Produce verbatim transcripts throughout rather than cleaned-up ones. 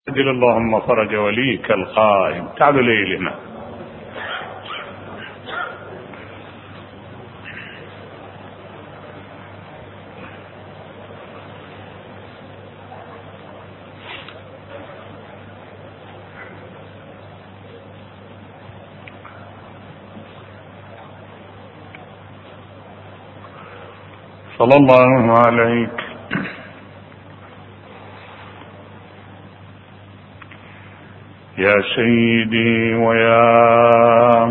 أجل اللهم فرج وليك القائم. تعالوا ليلنا. صلى الله عليك يا سيدي ويا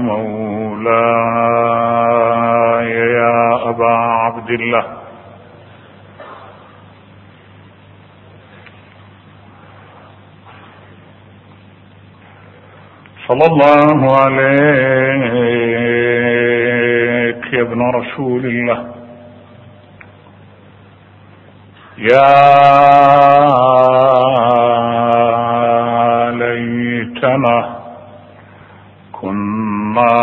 مولاي يا أبا عبد الله، صلى الله عليك يا ابن رسول الله، يا ليتنا كنا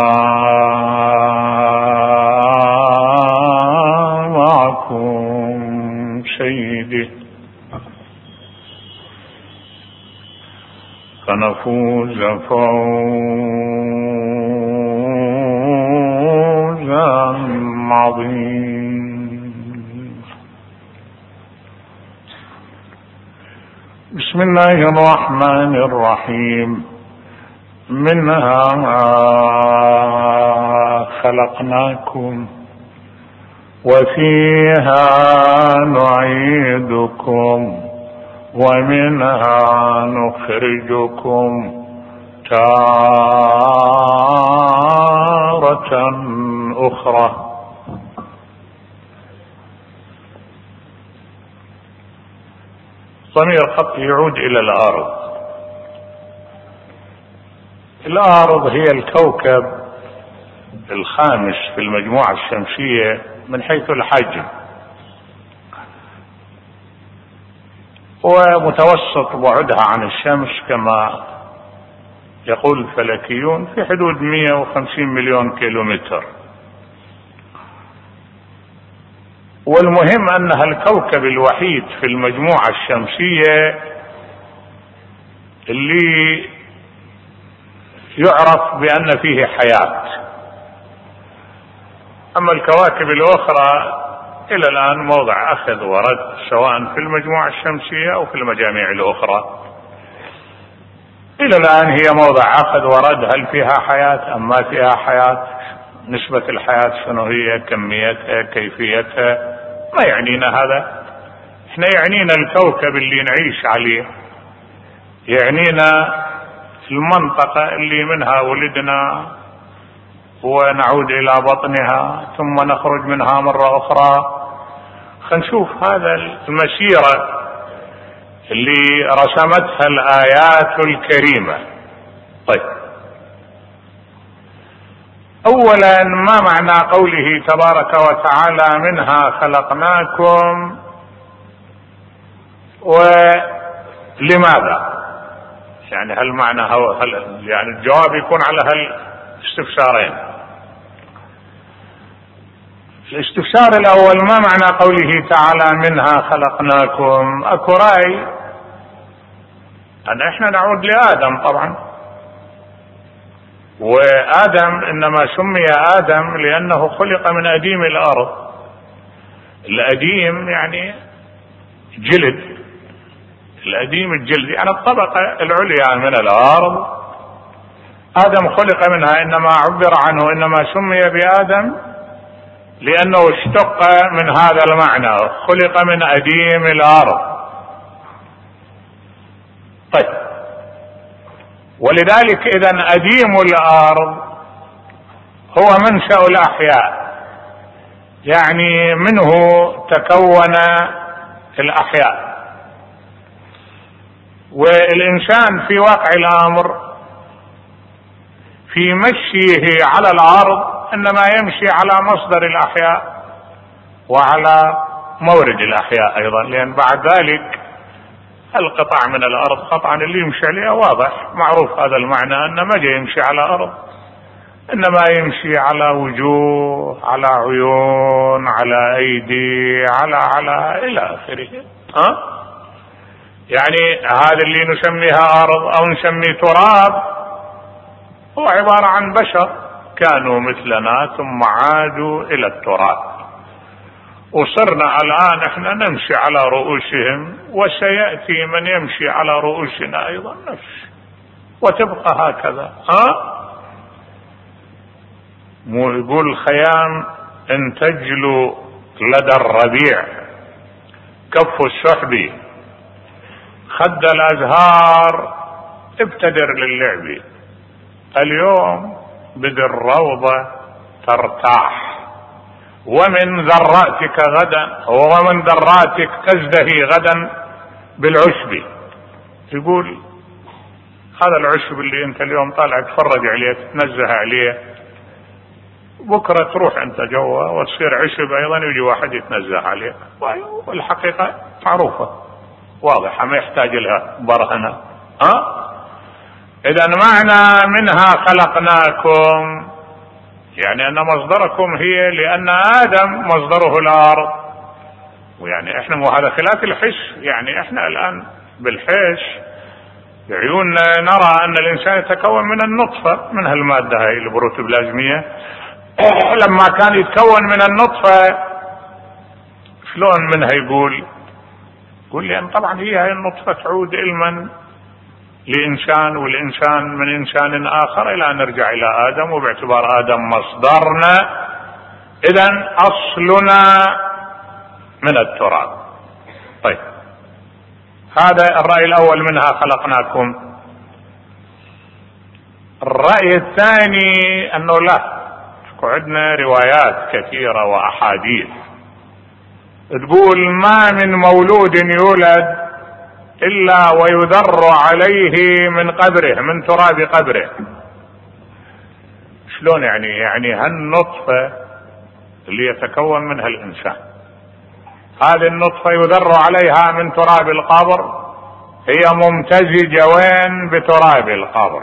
معكم سيدي فنفوز فوزا عظيما. بسم الله الرحمن الرحيم. منها خلقناكم وفيها نعيدكم ومنها نخرجكم تارة أخرى. ضمير الخط يعود إلى الأرض. الأرض هي الكوكب الخامس في المجموعة الشمسية من حيث الحجم، ومتوسط بعدها عن الشمس كما يقول الفلكيون في حدود مئة وخمسين مليون كيلومتر. والمهم أنها الكوكب الوحيد في المجموعة الشمسية اللي يعرف بأن فيه حياة. أما الكواكب الأخرى إلى الآن موضع أخذ ورد، سواء في المجموعة الشمسية أو في المجاميع الأخرى. إلى الآن هي موضع أخذ ورد، هل فيها حياة أم ما فيها حياة، نسبة الحياة شنو هي، كميتها، كيفيتها، ما يعنينا هذا. احنا يعنينا الكوكب اللي نعيش عليه، يعنينا المنطقة اللي منها ولدنا ونعود إلى بطنها ثم نخرج منها مرة أخرى. خلينا نشوف هذا المسيرة اللي رسمتها الآيات الكريمة. طيب، أولا ما معنى قوله تبارك وتعالى منها خلقناكم، ولماذا؟ يعني هل معنى هل يعني الجواب يكون على هالاستفسارين. الاستفسار الأول ما معنى قوله تعالى منها خلقناكم؟ أكو رأي أن إحنا نعود لآدم طبعا، وآدم إنما سمي آدم لأنه خلق من أديم الأرض. الأديم يعني جلد، الأديم الجلد يعني الطبقة العليا من الأرض. آدم خلق منها، إنما عبر عنه إنما سمي بآدم لأنه اشتق من هذا المعنى، خلق من أديم الأرض. طيب، ولذلك إذن أديم الأرض هو منشأ الأحياء، يعني منه تكون الأحياء. والإنسان في واقع الأمر في مشيه على الأرض إنما يمشي على مصدر الأحياء وعلى مورد الأحياء أيضا، لأن بعد ذلك القطع من الأرض قطعا اللي يمشي عليها واضح معروف هذا المعنى، أن ما جاي يمشي على أرض، إنما يمشي على وجوه، على عيون، على أيدي، على على إلى آخره. ها؟ يعني هذا اللي نسميها أرض أو نسميه تراب هو عبارة عن بشر كانوا مثلنا ثم عادوا إلى التراب، وصرنا الآن احنا نمشي على رؤوسهم، وسيأتي من يمشي على رؤوسنا أيضا نفس، وتبقى هكذا. ها مو يقول الخيام ان تجلو لدى الربيع كف السحب خد الازهار ابتدر للعب، اليوم بذي الروضة ترتاح، ومن ذراتك غدا ومن ذراتك تزدهي غدا بالعشب. يقول هذا العشب اللي انت اليوم طالع تفرج عليه تتنزه عليه، بكرة تروح انت جوا وتصير عشب ايضا يجي واحد يتنزه عليه، والحقيقة معروفة واضحة ما يحتاج لها برهنة. ها اذا معنى منها خلقناكم يعني ان مصدركم هي، لان ادم مصدره الارض، ويعني احنا مو هذا خلاف الحس، يعني احنا الان بالحس بعيوننا نرى ان الانسان يتكون من النطفة، من هالمادة هاي البروتوبلازمية. لما كان يتكون من النطفة شلون منها يقول يقول لأن طبعا هي هاي النطفة تعود علما لإنسان، والإنسان من إنسان آخر إلى أن نرجع إلى آدم، وباعتبار آدم مصدرنا إذن أصلنا من التراب. طيب هذا الرأي الأول منها خلقناكم. الرأي الثاني أنه لا، عندنا روايات كثيرة وأحاديث تقول ما من مولود يولد إلا ويذر عليه من قبره، من تراب قبره. شلون يعني؟ يعني هالنطفة اللي يتكون منها الإنسان، هذه النطفة يذر عليها من تراب القبر، هي ممتزجة وين؟ بتراب القبر،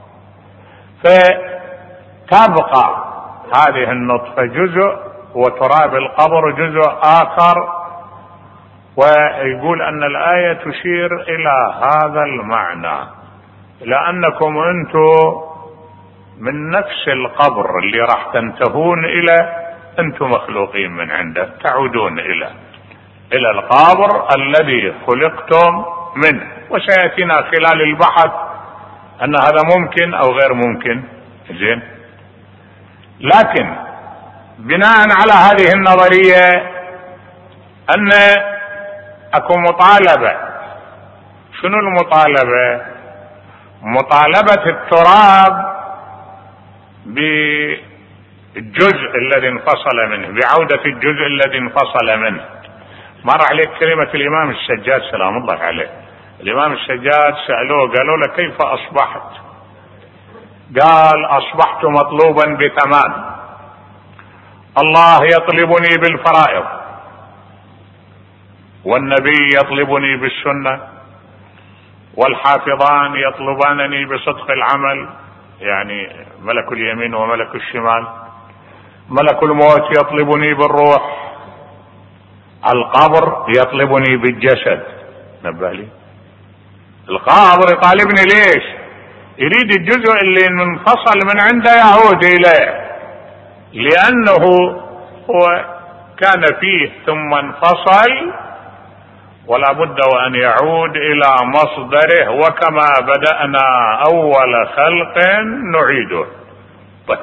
فتبقى هذه النطفة جزء وتراب القبر جزء آخر. ويقول أن الآية تشير إلى هذا المعنى، لأنكم أنتم من نفس القبر اللي راح تنتهون إلى، أنتم مخلوقين من عنده، تعودون إلى إلى القبر الذي خلقتم منه. وسيأتينا خلال البحث أن هذا ممكن أو غير ممكن. زين، لكن بناء على هذه النظرية أن أكو مطالبة. شنو المطالبة؟ مطالبة التراب بالجزء الذي انفصل منه، بعودة الجزء الذي انفصل منه. مر عليك كلمة الإمام السجاد سلام الله عليه. الإمام السجاد سألوه قالوا له كيف أصبحت؟ قال أصبحت مطلوبا بتمام، الله يطلبني بالفرائض، والنبي يطلبني بالسنة، والحافظان يطلبانني بصدق العمل، يعني ملك اليمين وملك الشمال، ملك الموت يطلبني بالروح، القبر يطلبني بالجسد. نبه لي، القبر يطالبني ليش؟ يريد الجزء اللي منفصل من عنده يعود إليه، لأنه هو كان فيه ثم انفصل، ولا بد وأن يعود إلى مصدره، وكما بدأنا أول خلق نعيده. طيب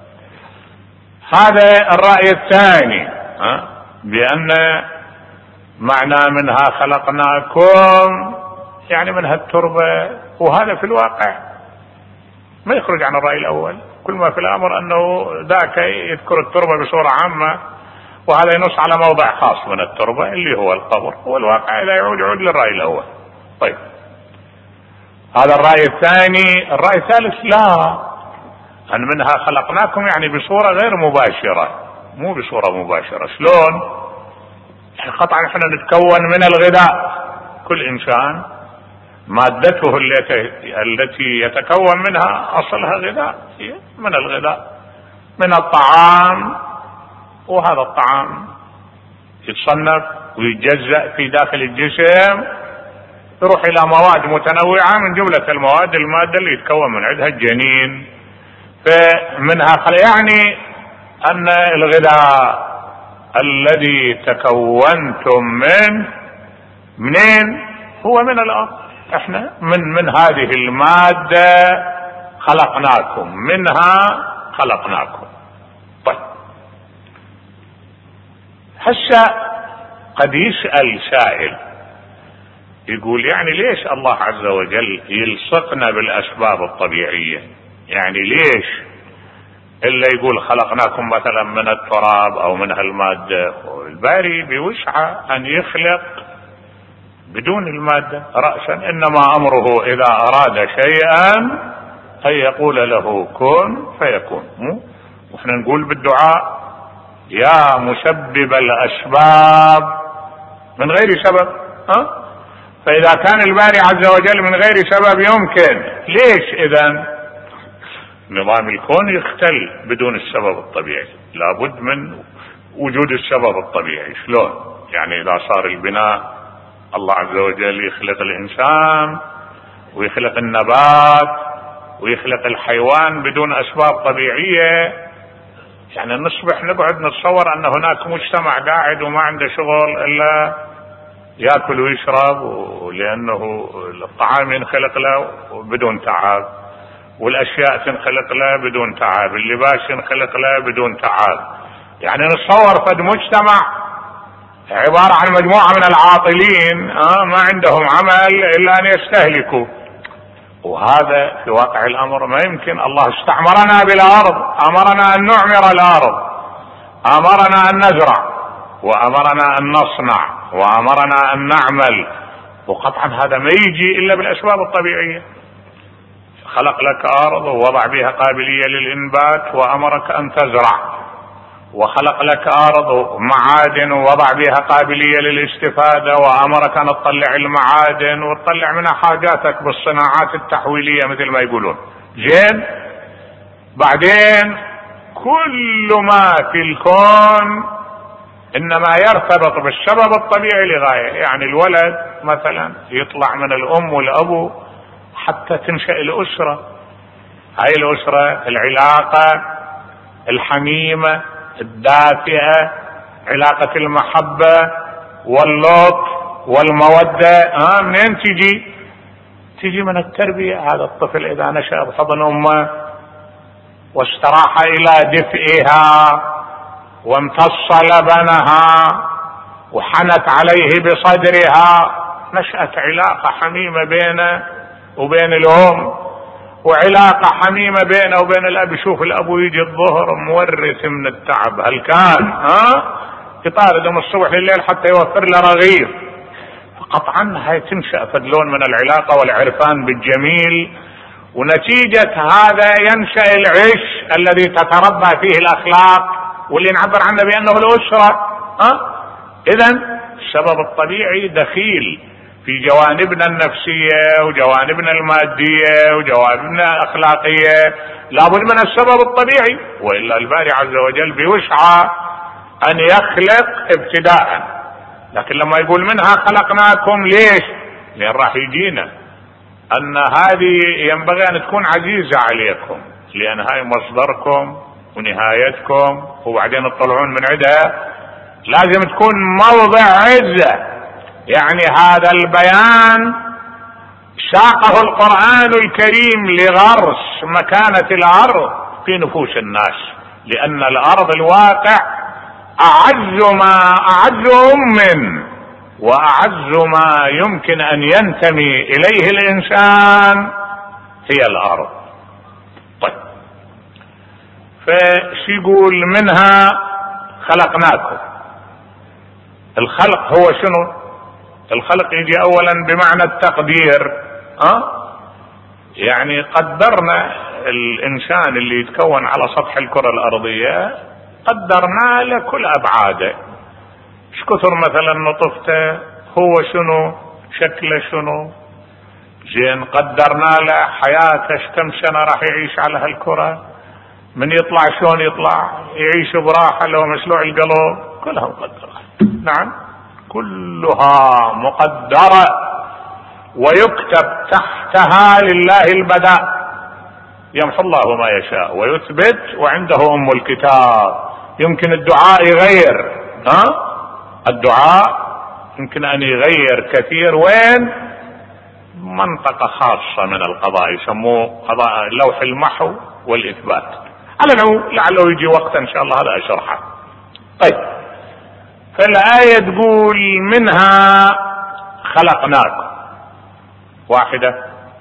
هذا الرأي الثاني، بأن معنى منها خلقناكم يعني منها التربة، وهذا في الواقع ما يخرج عن الرأي الأول. كل ما في الأمر أنه ذاك يذكر التربة بصورة عامة، وهذا ينص على موضع خاص من التربة اللي هو القبر، والواقع لا يعود يعود للرأي الأول. طيب هذا الرأي الثاني. الرأي الثالث لا، أن منها خلقناكم يعني بصورة غير مباشرة، مو بصورة مباشرة. شلون؟ قطعا احنا نتكون من الغذاء، كل إنسان مادته التي يتكون منها أصلها غذاء، من الغذاء، من الطعام، وهذا الطعام يتصنف ويتجزأ في داخل الجسم يروح إلى مواد متنوعة، من جملة المواد المادة اللي يتكون من عندها الجنين. فمنها يعني أن الغذاء الذي تكونتم من منين هو من الأرض. احنا من من هذه المادة خلقناكم، منها خلقناكم. طيب هسه قد يسأل سائل يقول يعني ليش الله عز وجل يلصقنا بالأسباب الطبيعية؟ يعني ليش إلا يقول خلقناكم مثلا من التراب أو من هالمادة؟ الباري بوسعه أن يخلق بدون المادة رأسا، إنما أمره إذا أراد شيئا أن يقول له كن فيكون. وإحنا نقول بالدعاء يا مسبب الأسباب من غير سبب. ها؟ فإذا كان الباري عز وجل من غير سبب يمكن، ليش إذن نظام الكون يختل بدون السبب الطبيعي؟ لابد من وجود السبب الطبيعي. شلون؟ يعني إذا صار البناء الله عز وجل يخلق الإنسان ويخلق النبات ويخلق الحيوان بدون أسباب طبيعية، يعني نصبح نقعد نتصور أن هناك مجتمع قاعد وما عنده شغل إلا يأكل ويشرب، ولأنه الطعام ينخلق له بدون تعب، والأشياء تنخلق له بدون تعب، اللباس ينخلق له بدون تعب. يعني نتصور فد مجتمع عبارة عن مجموعة من العاطلين آه ما عندهم عمل إلا أن يستهلكوا، وهذا في واقع الأمر ما يمكن. الله استعمرنا بالأرض، أمرنا أن نعمر الأرض، أمرنا أن نزرع، وأمرنا أن نصنع، وأمرنا أن نعمل، وقطعا هذا ما يجي إلا بالأسباب الطبيعية. خلق لك أرض ووضع بها قابلية للإنبات وأمرك أن تزرع، وخلق لك أرض معادن ووضع بها قابلية للاستفادة وأمرك أن تطلع المعادن وتطلع منها حاجاتك بالصناعات التحويلية مثل ما يقولون. زين، بعدين كل ما في الكون إنما يرتبط بالسبب الطبيعي لغاية. يعني الولد مثلا يطلع من الأم والأبو حتى تنشأ الأسرة. هاي الأسرة العلاقة الحميمة الدافئة، علاقة المحبة واللطف والمودة، ها منين تجي؟ تجي من التربية. هذا الطفل إذا نشأ بحضن أمه واستراح إلى دفئها وامتص لبنها وحنت عليه بصدرها، نشأت علاقة حميمة بينه وبين الأم، وعلاقة حميمة بينه وبين الأب. يشوف الأب يجي الظهر مورث من التعب، هل كان ها يطارد من الصبح لليل حتى يوفر له رغيف. فقطعا هاي تنشأ فدلون من العلاقة والعرفان بالجميل، ونتيجة هذا ينشأ العش الذي تتربى فيه الأخلاق واللي نعبر عنه بأنه الأسرة. ها إذن السبب الطبيعي دخيل في جوانبنا النفسية وجوانبنا المادية وجوانبنا الأخلاقية، لابد من السبب الطبيعي، وإلا الباري عز وجل بوسعه أن يخلق ابتداء. لكن لما يقول منها خلقناكم، ليش؟ لأن راح يجينا أن هذه ينبغي أن تكون عزيزة عليكم، لأن هاي مصدركم ونهايتكم، وبعدين تطلعون من عندها لازم تكون موضع عزة. يعني هذا البيان ساقه القرآن الكريم لغرس مكانة الأرض في نفوس الناس، لأن الأرض الواقع أعز ما أعزهم من وأعز ما يمكن أن ينتمي إليه الإنسان هي الأرض. طيب، فش يقول منها خلقناكم؟ الخلق هو شنو؟ الخلق يجي اولا بمعنى التقدير. ها يعني قدرنا الانسان اللي يتكون على سطح الكرة الارضية، قدرنا له كل ابعاده، ايش كثر مثلا نطفته، هو شنو، شكله شنو. زين، قدرنا له حياته ايش كم سنة راح يعيش على هالكرة، من يطلع شلون يطلع، يعيش براحة لو مسلوع القلب، كلها مقدرة. نعم كلها مقدرة. ويكتب تحتها لله البداء، يمحو الله ما يشاء ويثبت وعنده أم الكتاب. يمكن الدعاء يغير، ها الدعاء يمكن أن يغير كثير. وين؟ منطقة خاصة من القضاء يسموه قضاء لوح المحو والإثبات. على العموم لعله يجي وقت إن شاء الله هذا أشرحه. طيب، فالآية تقول منها خلقناكم، واحدة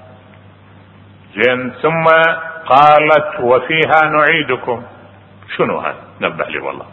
زين، ثم قالت وفيها نعيدكم. شنو هذا؟ نبه لي والله.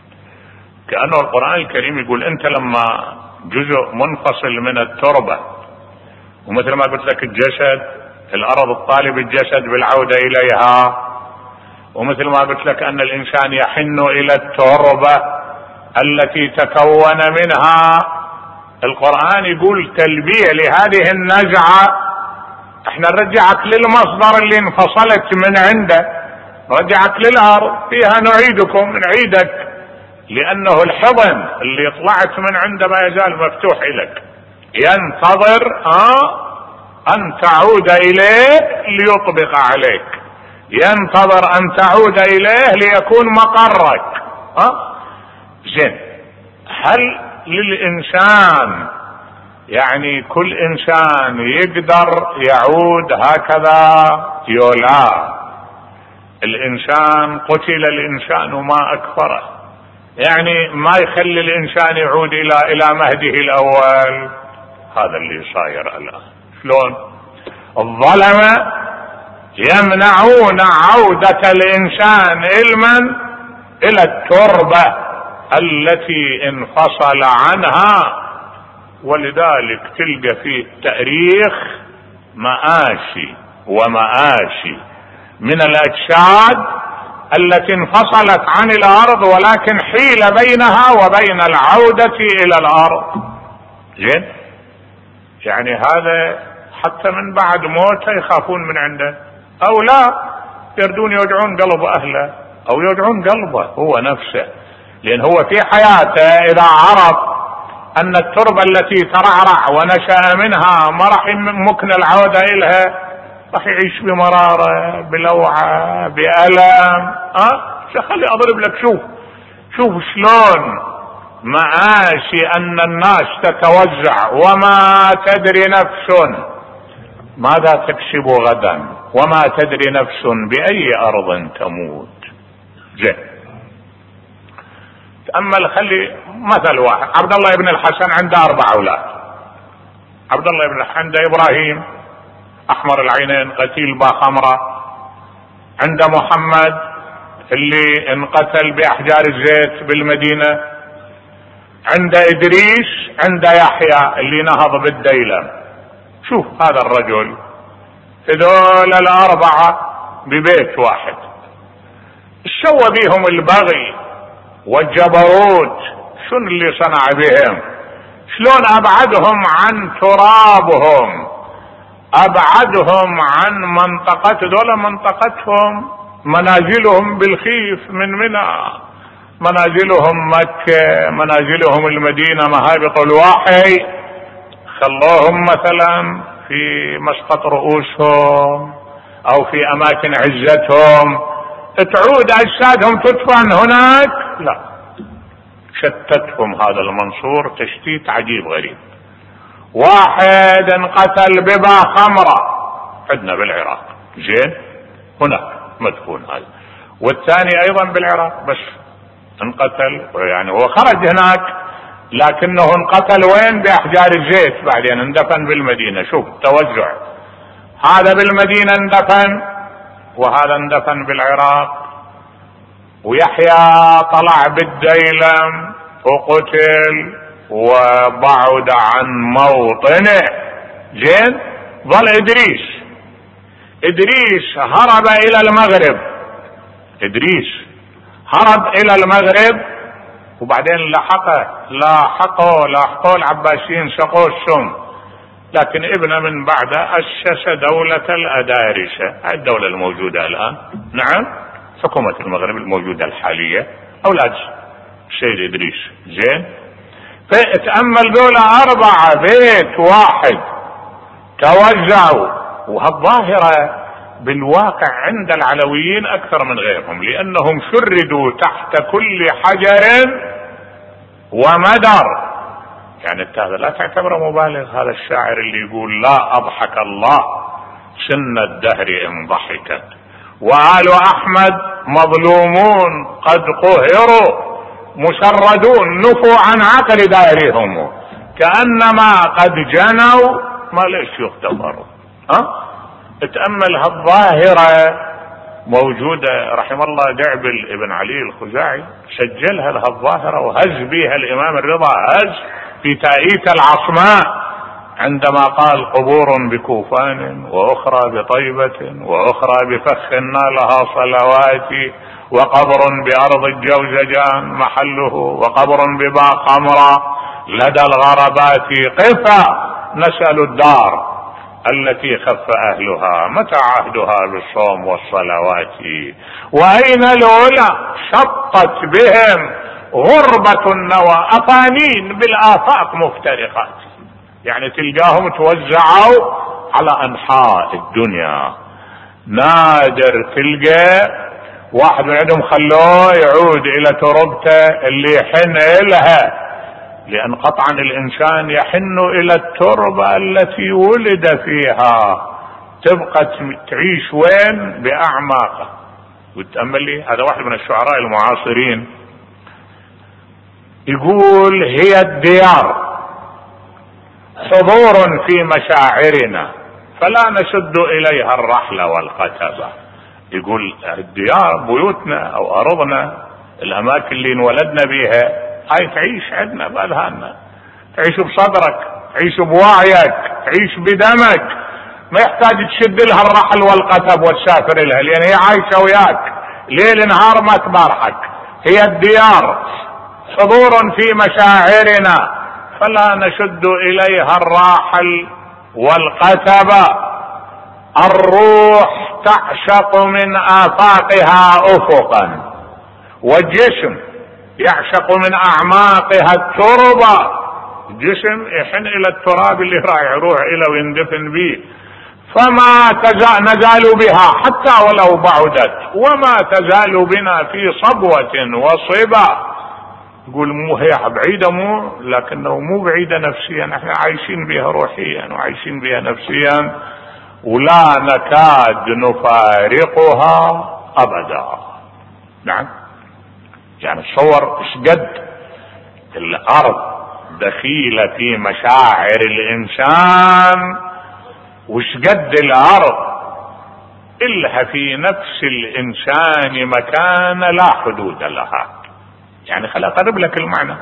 كأنه القرآن الكريم يقول أنت لما جزء منفصل من التربة، ومثل ما قلت لك الجسد، الأرض الطالب الجسد بالعودة إليها، ومثل ما قلت لك أن الإنسان يحن إلى التربة التي تكون منها. القرآن يقول تلبية لهذه النزعة، احنا نرجعك للمصدر اللي انفصلت من عنده، نرجعك للأرض، فيها نعيدكم، نعيدك، لأنه الحضن اللي طلعت من عنده ما يزال مفتوح إليك، ينتظر اه أن تعود إليه ليطبق عليك، ينتظر أن تعود إليه ليكون مقرك. اه زين، هل للإنسان يعني كل إنسان يقدر يعود هكذا؟ يولا، الإنسان قتل الإنسان وما أكفره، يعني ما يخلي الإنسان يعود إلى إلى مهده الأول. هذا اللي صاير الآن. شلون؟ الظلمة يمنعون عودة الإنسان علما إلى التربة التي انفصل عنها، ولذلك تلقى في التاريخ مآسي ومآسي من الأجساد التي انفصلت عن الأرض، ولكن حيل بينها وبين العودة إلى الأرض. زين، يعني هذا حتى من بعد موته يخافون من عنده، أو لا يردون يوجعون قلب أهله أو يوجعون قلبه هو نفسه، لأن هو في حياته إذا عرف أن التربة التي ترعرع ونشأ منها ما راح يمكن العودة إلها، راح يعيش بمرارة، بلوعة، بألم. أه خلي أضرب لك، شوف شوف شلون معاشي أن الناس تتوزع، وما تدري نفس ماذا تكسب غدا، وما تدري نفس بأي أرض تموت. زين، تأمل، خلي مثل واحد. عبد الله بن الحسن عنده أربع أولاد. عبد الله بن الحسن عنده إبراهيم أحمر العينين قتيل باخمرة، عنده محمد اللي انقتل بأحجار الزيت بالمدينة، عنده إدريس، عنده يحيى اللي نهض بالديلم. شوف هذا الرجل، هذول الأربعة ببيت واحد، سوى بيهم البغي والجبروت، شنو اللي صنع بهم؟ شلون أبعدهم عن ترابهم، أبعدهم عن منطقة، دول منطقتهم منازلهم بالخيف من منى، منازلهم مكة، منازلهم المدينة، مهابط الوحي، خلوهم مثلا في مسقط رؤوسهم أو في أماكن عزتهم، تعود أجسادهم تدفن هناك؟ لا، شتتهم هذا المنصور تشتيت عجيب غريب. واحد انقتل ببا خمرة عندنا بالعراق، زين، هناك مدفون هذا، والثاني أيضا بالعراق بس انقتل، يعني هو خرج هناك لكنه انقتل وين؟ بأحجار الزيت، بعدين اندفن بالمدينة. شوف توزع، هذا بالمدينة اندفن وهذا اندفن بالعراق، ويحيى طلع بالديلم وقتل وبعد عن موطنه. زين، ظل إدريس، إدريس هرب إلى المغرب، إدريس هرب إلى المغرب، وبعدين لحقه لاحقه لاحقه العباسيين سقوه السم، لكن ابنه من بعده أسس دولة الأدارسة، الدولة الموجودة الآن، نعم، حكومة المغرب الموجودة الحالية، أولاد السيد إدريس. زين، فتأمل دولة أربعة بيت واحد، توزعوا. وهالظاهرة بالواقع عند العلويين أكثر من غيرهم، لأنهم شردوا تحت كل حجر ومدر. يعني هذا لا تعتبره مبالغ، هذا الشاعر اللي يقول لا أضحك الله سن الدهر إن ضحكت، وآل أحمد مظلومون قد قهروا مشردون نفوا عن عقل دارهم كأنما قد جنوا ما ليش يختبروا. ها اتأمل هالظاهرة موجودة. رحم الله دعبل ابن علي الخزاعي سجلها لهالظاهرة وهز بها الإمام الرضا هز في تأييت العصماء عندما قال قبور بكوفان وأخرى بطيبة وأخرى بفخ نالها صلواتي، وقبر بأرض الجوزجان محله، وقبر بباق حمراء لدى الغربات قفا نسأل الدار التي خف أهلها متى عهدها بالصوم والصلوات، وأين العلا شطت بهم غربة النوى أفانين بالآفاق مفترقات. يعني تلقاهم توزعوا على أنحاء الدنيا. نادر تلقى واحد من عندهم خلوه يعود إلى تربته اللي يحن إلها، لأن قطعا الإنسان يحن إلى التربة التي ولد فيها، تبقى تعيش وين؟ بأعماقه. وتأمل لي هذا واحد من الشعراء المعاصرين يقول هي الديار حضور في مشاعرنا فلا نشد إليها الرحل والقتبة. يقول الديار بيوتنا أو أرضنا الأماكن اللي انولدنا بيها هاي تعيش عندنا بأذهاننا، تعيش بصدرك، تعيش بوعيك، تعيش بدمك، ما يحتاج تشد لها الرحل والقتب وتسافر لها، لأن هي عايشة وياك ليل نهار ما تبارحك. هي الديار حضور في مشاعرنا فلا نشد إليها الراحل والقتب. الروح تعشق من آفاقها أفقا، والجسم يعشق من أعماقها التربة. الجسم يحن إلى التراب اللي رايح يروح إلى ويندفن به، فما تزال نزال بها حتى ولو بعدت، وما تزال بنا في صبوة وصبا. يقول مو هي بعيدة مو، لكنه مو بعيدة نفسيا، احنا عايشين بها روحيا وعايشين بها نفسيا، ولا نكاد نفارقها أبدا. نعم، يعني تصور اشقد الأرض دخيلة في مشاعر الإنسان، واشقد الأرض إلها في نفس الإنسان مكان لا حدود لها. يعني خل أقرب لك المعنى.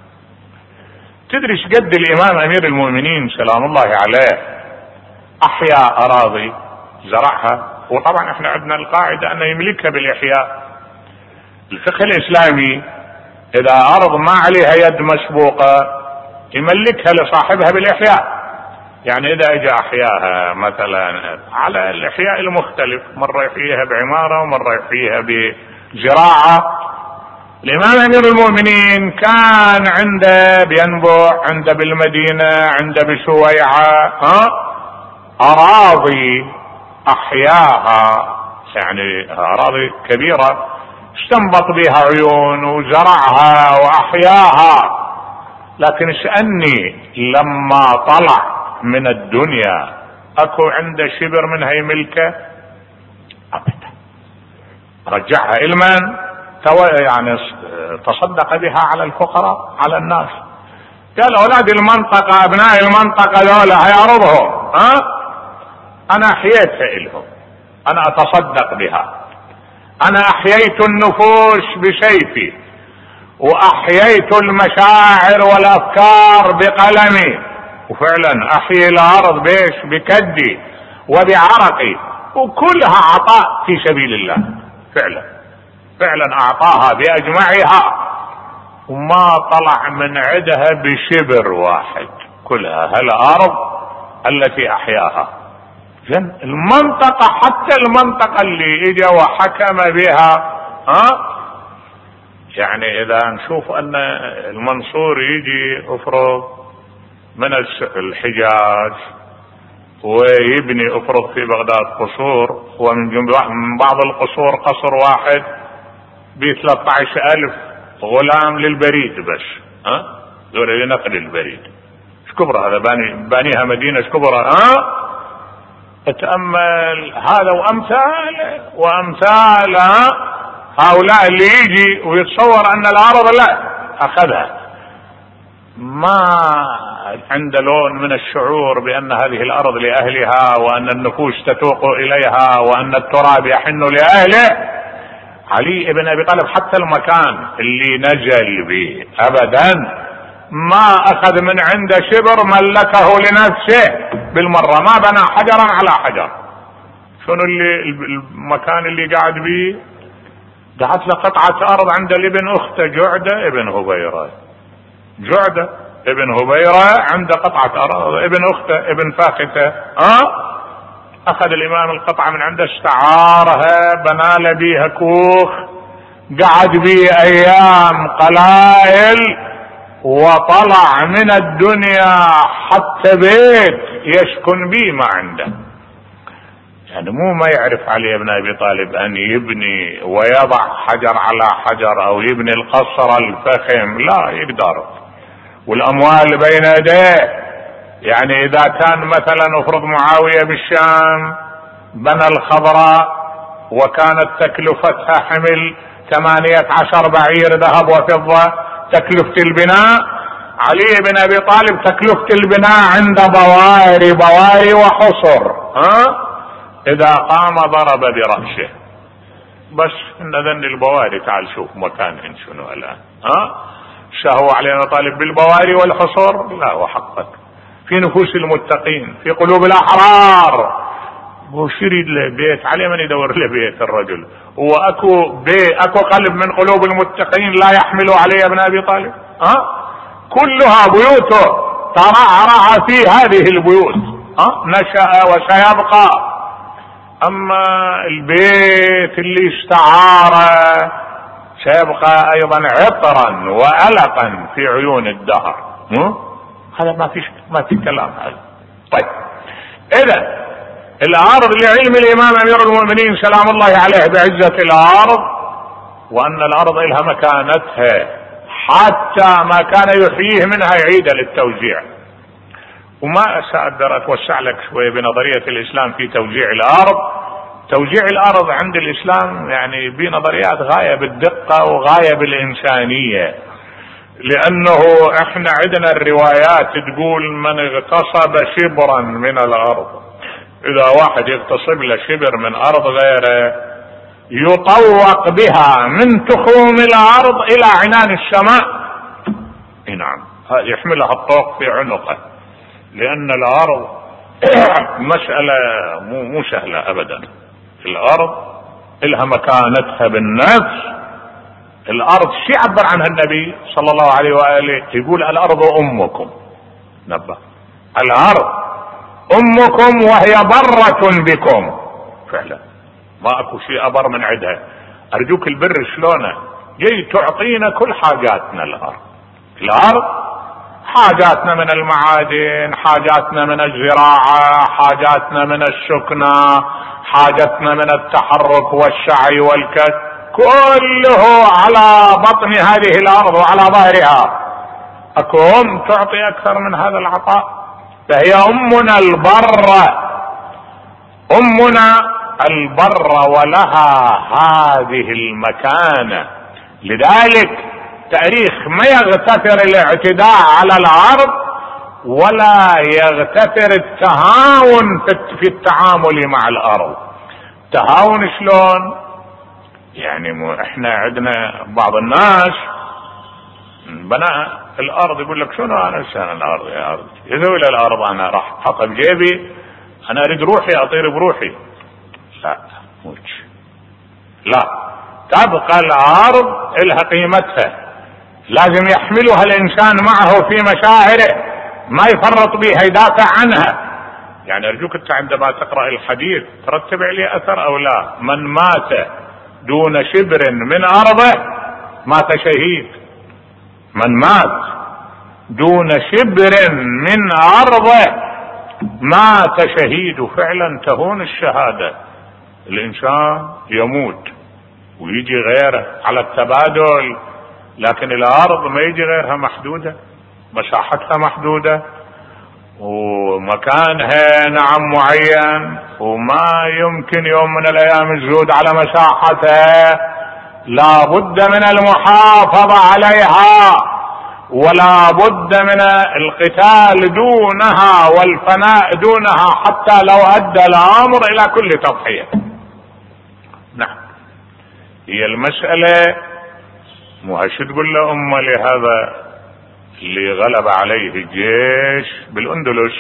تدري شقد الإمام أمير المؤمنين سلام الله عليه أحيا أراضي زرعها، وطبعا احنا عندنا القاعدة أنه يملكها بالإحياء. الفقه الإسلامي إذا أرض ما عليها يد مسبوقة يملكها لصاحبها بالإحياء. يعني إذا اجى أحياها مثلا على الإحياء المختلف، مرة يحييها بعمارة ومرة يحييها بزراعة. الإمام أمير المؤمنين كان عنده بينبع، عنده بالمدينة، عنده بسويعة ها أراضي أحياها، يعني أراضي كبيرة استنبط بها عيون وزرعها وأحياها. لكن اسألني لما طلع من الدنيا أكو عنده شبر منها يملكه؟ أبدا. رجعها إلمن يعني تصدق بها على الفقراء على الناس. قال أولاد المنطقة أبناء المنطقة ذولا هي أرضهم، ها أنا أحييتها إلهم، أنا أتصدق بها، أنا أحييت النفوس بسيفي، وأحييت المشاعر والأفكار بقلمي، وفعلا أحيي الأرض بيش بكدي وبعرقي، وكلها عطاء في سبيل الله. فعلا فعلا أعطاها بأجمعها، وما طلع من عدها بشبر واحد، كلها هالأرض التي أحياها. زين المنطقة، حتى المنطقة اللي اجى وحكم بها، ها يعني اذا نشوف ان المنصور يجي افرض من الحجاز ويبني افرض في بغداد قصور، ومن من بعض القصور قصر واحد ب ثلاثة عشر ألف غلام للبريد بس، ها دول لنقل البريد. ايش كبر هذا؟ باني بانيها مدينة ايش كبر؟ ها اتأمل هذا وامثال وامثال هؤلاء اللي يجي ويتصور ان الارض لا اخذها، ما عنده لون من الشعور بان هذه الارض لاهلها، وان النفوس تتوق اليها، وان التراب يحن لاهله. علي بن ابي طالب حتى المكان اللي نزل به ابدا ما اخذ من عنده شبر، ملكه لنفسه بالمرة، ما بنى حجرا على حجر. شنو اللي المكان اللي قاعد به؟ قعدت له قطعة ارض عند الابن اخته جعدة ابن هبيرة، جعدة ابن هبيرة عنده قطعة ارض، ابن اخته ابن فاخته، ها اخذ الامام القطعة من عنده، استعارها، بنى له بيها كوخ، قعد بيه ايام قلائل، وطلع من الدنيا حتى بيت يسكن به ما عنده. يعني مو ما يعرف علي بن ابي طالب ان يبني ويضع حجر على حجر او يبني القصر الفخم، لا يقدر، والاموال بين يديه. يعني اذا كان مثلا افرض معاوية بالشام بنى الخضراء وكانت تكلفتها حمل ثمانية عشر بعير ذهب وفضة تكلفة البناء، علي بن ابي طالب تكلفة البناء عند بواري بواري وحصر، ها اذا قام ضرب برأسه. بس ان ذن البواري، تعال شوف مكان شنو الان، ها شهو علي بن ابي طالب بالبواري والحصر؟ لا وحقك، في نفوس المتقين، في قلوب الاحرار. هو شريد له بيت، عليه من يدور له بيت الرجل، واكو بيت اكو قلب من قلوب المتقين لا يحمل علي بن ابي طالب، ها كلها بيوته ترعرع في هذه البيوت، ها نشأ وسيبقى. اما البيت اللي استعاره سيبقى ايضا عطرا وألقا في عيون الدهر، هذا ما فيش ما في كلام هذا. طيب اذا الارض لعلم الامام امير المؤمنين سلام الله عليه بعزة الارض، وان الارض لها مكانتها حتى ما كان يحييه منها يعيد للتوزيع. وما اسأقدر اتوسع لك شوية بنظرية الاسلام في توزيع الارض. توزيع الارض عند الاسلام يعني بنظريات غاية بالدقة وغاية بالانسانية، لانه احنا عندنا الروايات تقول من اغتصب شبرا من الارض، اذا واحد يغتصب له شبر من ارض غيره يطوق بها من تخوم الارض الى عنان السماء. نعم يحملها الطوق في عنقه، لان الارض مسألة مو, مو سهلة ابدا. الارض لها مكانتها بالنفس. الارض شي عبر عنها النبي صلى الله عليه وآله، يقول الارض امكم. نبه الارض امكم وهي برة بكم، فعلا ما اكو شيء ابر من عدها. ارجوك البر شلونه جاي تعطينا كل حاجاتنا. الارض الارض حاجاتنا من المعادن، حاجاتنا من الزراعة، حاجاتنا من السكنة، حاجتنا من التحرك والسعي والكسب، كله على بطن هذه الارض وعلى ظهرها. اكو ام تعطي اكثر من هذا العطاء؟ فهي امنا البرة، امنا البرة ولها هذه المكانة. لذلك تاريخ ما يغتفر الاعتداء على الارض ولا يغتفر التهاون في التعامل مع الارض. تهاون شلون؟ يعني احنا عندنا بعض الناس بناء الارض يقول لك شنو انا انسان الارض يا ارض، يذوي الى الارض انا راح احطها بجيبي، انا اريد روحي اطير بروحي. لا موش. لا، تبقى الارض لها قيمتها، لازم يحملها الانسان معه في مشاعره، ما يفرط بها، يدافع عنها. يعني ارجوك انت عندما تقرأ الحديث ترتب عليه اثر او لا. من مات دون شبر من ارضه مات شهيد. من مات دون شبر من ارضه مات شهيد فعلا تهون الشهادة. الإنسان يموت ويجي غيره على التبادل، لكن الأرض ما يجي غيرها، محدودة، مساحتها محدودة ومكانها نعم معين، وما يمكن يوم من الأيام تزود على مساحتها. لا بد من المحافظة عليها، ولا بد من القتال دونها والفناء دونها حتى لو أدى الأمر إلى كل تضحية. نعم، هي المسألة مو هش تقول له أمة لهذا اللي غلب عليه الجيش بالأندلس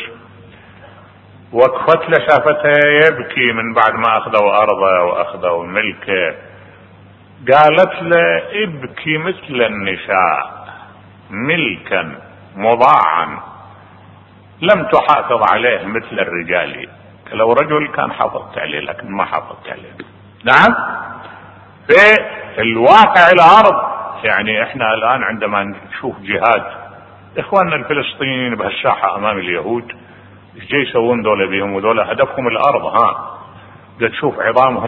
وقفت له شافتها يبكي من بعد ما أخذوا أرضه وأخذوا ملكه، قالت له ابكي مثل النساء ملكا مضاعا لم تحافظ عليه مثل الرجال. لو رجل كان حافظت عليه لكن ما حافظت عليه. نعم، في الواقع الأرض يعني احنا الآن عندما نشوف جهاد اخواننا الفلسطينيين بهالساحة امام اليهود، ايش جاي يسوون دولة بهم؟ ودولة هدفهم الارض. ها بدك تشوف عظامهم،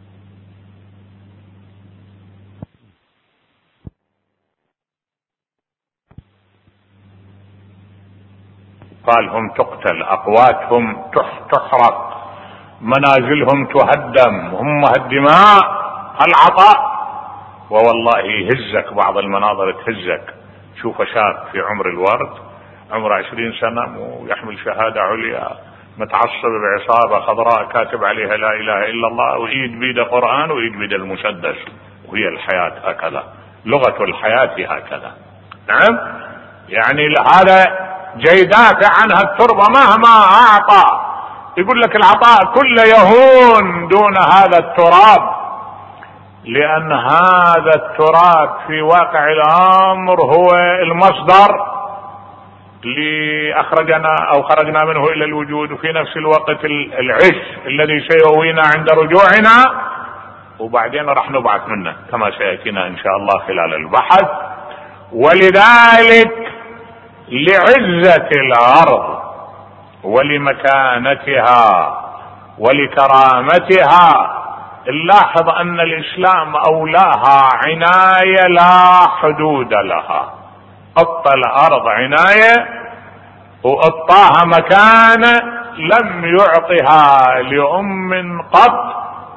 قالهم تقتل، اقواتهم تحرق، منازلهم تهدم، هم الدماء العطاء. ووالله يهزك بعض المناظر، تهزك. شوف شاب في عمر الورد عمره عشرين سنة ويحمل شهادة عليا، متعصب بعصابة خضراء كاتب عليها لا اله الا الله، وايد بيده قرآن وايد بيده المسدس، وهي الحياة هكذا، لغة الحياة هكذا. نعم، يعني هذا جاي دافع عنها التربة مهما اعطى. يقول لك العطاء كله يهون دون هذا التراب، لأن هذا التراب في واقع الأمر هو المصدر اللي أخرجنا أو خرجنا منه إلى الوجود، وفي نفس الوقت العش الذي سيؤوينا عند رجوعنا، وبعدين راح نبعث منه كما سيأتينا إن شاء الله خلال البحث. ولذلك لعزة الأرض ولمكانتها ولكرامتها نلاحظ أن الإسلام أولاها عناية لا حدود لها. أعطى الأرض عناية وأعطاها مكان لم يعطها لأم قط.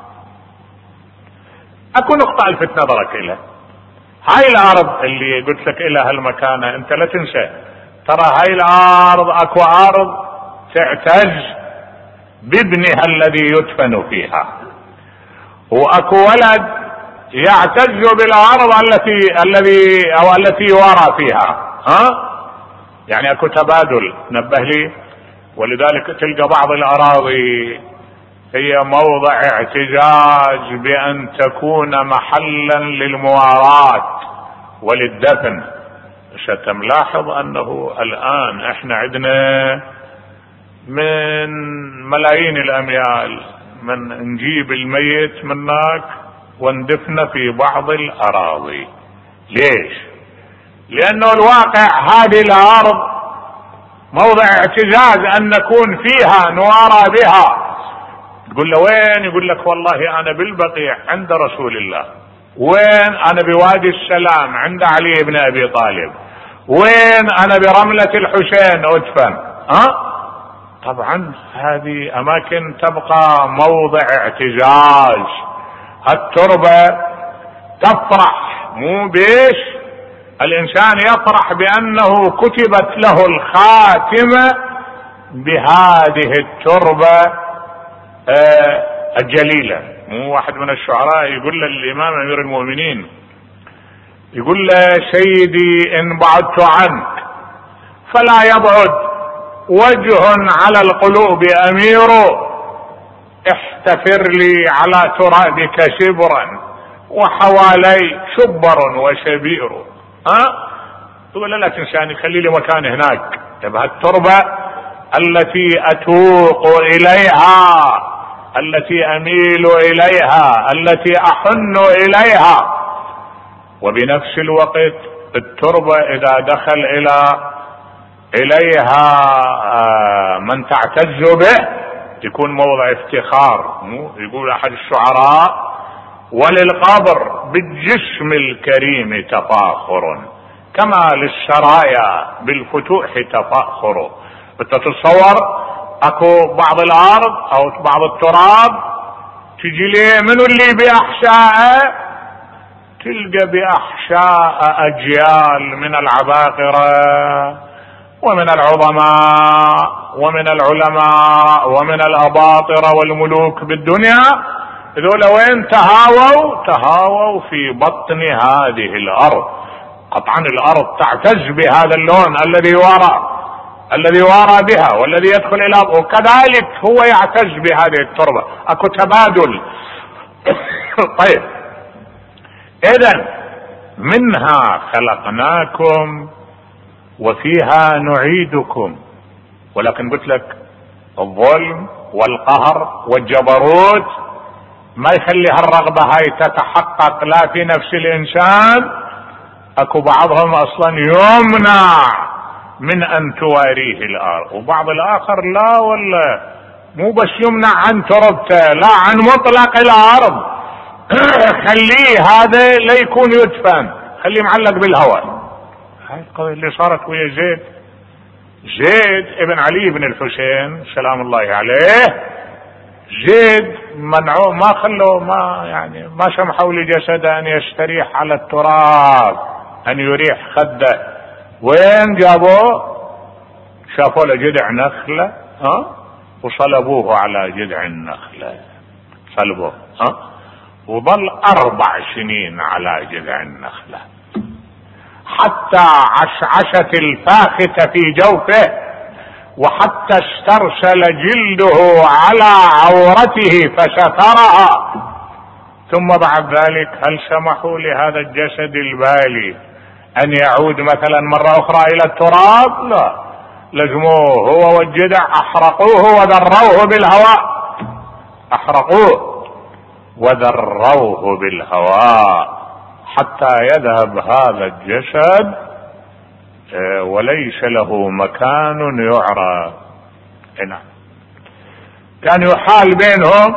أكو نقطة ألفت نظرك إليها، هاي الأرض اللي قلت لك إلى هالمكانة أنت لا تنسى، ترى هاي الأرض أكو أرض تعتز بابنها الذي يدفن فيها، واكو ولد يعتز بالارض التي الذي او التي يورى فيها. ها يعني اكو تبادل، نبه لي. ولذلك تلقى بعض الاراضي هي موضع اعتزاز بان تكون محلا للمواراة وللدفن. ستملاحظ انه الان احنا عندنا من ملايين الاميال من نجيب الميت منك وندفنه في بعض الاراضي. ليش؟ لانه الواقع هذه الارض موضع اعتزاز ان نكون فيها نوارى بها. تقول له وين؟ يقول لك والله انا بالبقيع عند رسول الله. وين؟ انا بوادي السلام عند علي بن ابي طالب. وين؟ انا برملة الحسين ادفن. ها طبعا هذه اماكن تبقى موضع اعتزاز. التربة تفرح، مو بيش الانسان يفرح بانه كتبت له الخاتمة بهذه التربة الجليلة. مو واحد من الشعراء يقول للامام امير المؤمنين، يقول له سيدي ان بعدت عنك فلا يبعد وجه على القلوب امير، احتفر لي على ترابك شبرا وحوالي شبر وشبير. ها تقول لا تنساني، خلي لي مكان هناك. تبقى التربة التي اتوق اليها، التي اميل اليها، التي احن اليها. وبنفس الوقت التربة اذا دخل الى إليها من تعتز به يكون موضع افتخار. يقول أحد الشعراء: وللقبر بالجسم الكريم تفاخر كما للسرايا بالفتوح تفاخر. بتتصور اكو بعض الارض او بعض التراب تجي ليه منو اللي باحشائه؟ تلقى باحشاء اجيال من العباقرة ومن العظماء ومن العلماء ومن الاباطرة والملوك بالدنيا. ذولا وين تهاووا؟ تهاووا في بطن هذه الارض. قطعا الارض تعتز بهذا اللون الذي وراء الذي وارى بها والذي يدخل الى، وكذلك هو يعتز بهذه التربة. اكو تبادل. طيب، اذن منها خلقناكم وفيها نعيدكم. ولكن قلت لك الظلم والقهر والجبروت ما يخلي هالرغبة هاي تتحقق لا في نفس الانسان. اكو بعضهم اصلا يمنع من ان تواريه الارض، وبعض الاخر لا والله مو بس يمنع عن تربته، لا عن مطلق الارض. خليه هذا لا يكون يدفن، خليه معلق بالهواء. هاي القضية اللي صارت ويا زيد زيد ابن علي بن الحسين سلام الله عليه. زيد منعوه، ما خلوه، ما يعني ما سمحوا لجسده ان يستريح على التراب، ان يريح خده. وين جابوه؟ شافوا له جذع نخلة ها وصلبوه على جذع النخلة، صلبوه ها وظل اربع سنين على جذع النخلة حتى عشعشت الفاخته في جوفه، وحتى استرسل جلده على عورته فسترها. ثم بعد ذلك هل سمحوا لهذا الجسد البالي ان يعود مثلا مرة اخرى الى التراب؟ لا، لزموه هو والجدع، احرقوه وذروه بالهواء، احرقوه وذروه بالهواء حتى يذهب هذا الجسد وليس له مكان يعرى. هنا كان يحال بينهم.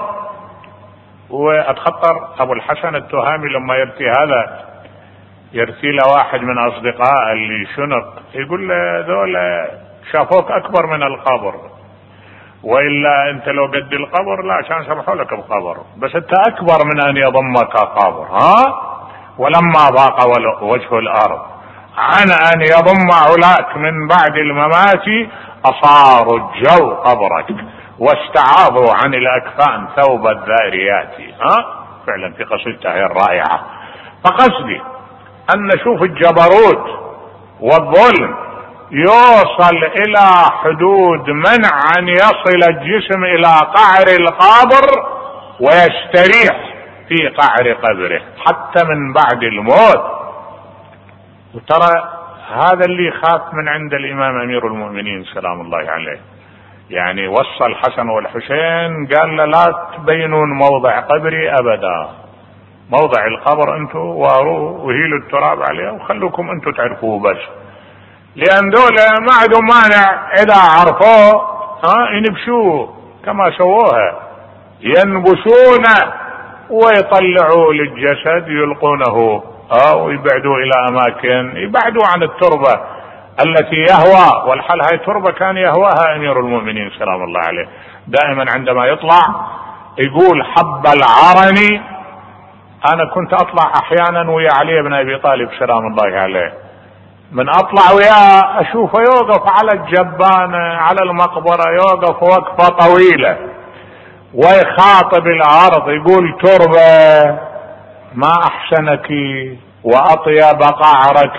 واتخطر ابو الحسن التهامي لما يرثي هذا، يرثي له واحد من اصدقائه اللي شنق، يقول له ذولا شافوك اكبر من القبر، والا انت لو قد القبر لا كان سمحوا لك بقبر، بس انت اكبر من ان يضمك قبر. ها ولما ضاق وجه الارض عن ان يضم علاك من بعد الممات اصاروا الجو قبرك واستعاضوا عن الاكفان ثوب الذاريات. ها فعلا في قصيدته الرائعة. فقصدي ان نشوف الجبروت والظلم يوصل الى حدود منع ان يصل الجسم الى قعر القبر ويستريح في قعر قبره حتى من بعد الموت. وترى هذا اللي خاف من عند الامام امير المؤمنين سلام الله عليه، يعني وصى الحسن والحسين قال له لا تبينون موضع قبري ابدا، موضع القبر انتم واروه وهيلوا التراب عليه وخلوكم انتم تعرفوه بس، لان دولة ما عندهم مانع اذا عرفوه ها ينبشوه كما سووها، ينبشونه ويطلعوا للجسد يلقونه او يبعدوا الى اماكن يبعدوا عن التربة التي يهوى. والحال هاي تربة كان يهواها امير المؤمنين سلام الله عليه، دائما عندما يطلع يقول حب العرني. انا كنت اطلع احيانا ويا علي بن ابي طالب سلام الله عليه، من اطلع وياه اشوفه يوقف على الجبانة على المقبرة، يوقف وقفة طويلة ويخاطب الارض يقول تربة ما احسنك واطيب قعرك،